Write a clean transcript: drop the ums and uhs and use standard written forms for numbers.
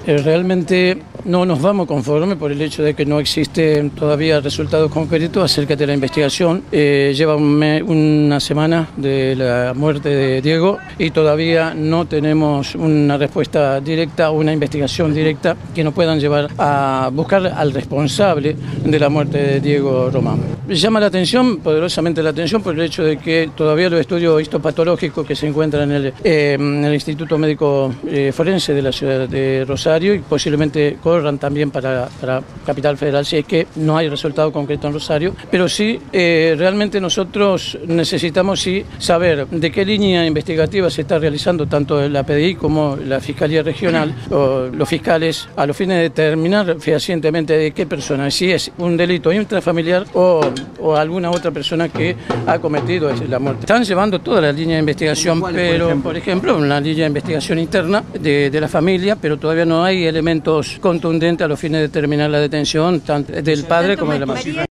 Realmente no nos vamos conforme por el hecho de que no existen todavía resultados concretos acerca de la investigación. Lleva una semana de la muerte de Diego y todavía no tenemos una respuesta directa o una investigación directa que nos puedan llevar a buscar al responsable de la muerte de Diego Román. Llama la atención, poderosamente la atención, por el hecho de que todavía los estudios histopatológicos que se encuentran en el Instituto Médico Forense de la ciudad de Rosario y posiblemente corran también para Capital Federal si es que no hay resultado concreto en Rosario, pero sí realmente nosotros necesitamos saber de qué línea investigativa se está realizando tanto la PDI como la Fiscalía Regional o los fiscales a los fines de determinar fehacientemente de qué persona, si es un delito intrafamiliar o alguna otra persona que ha cometido la muerte. Están llevando toda la línea de investigación, pero por ejemplo una línea de investigación interna de la familia, pero todavía no hay elementos contundentes a los fines de determinar la detención tanto del padre como de la madre.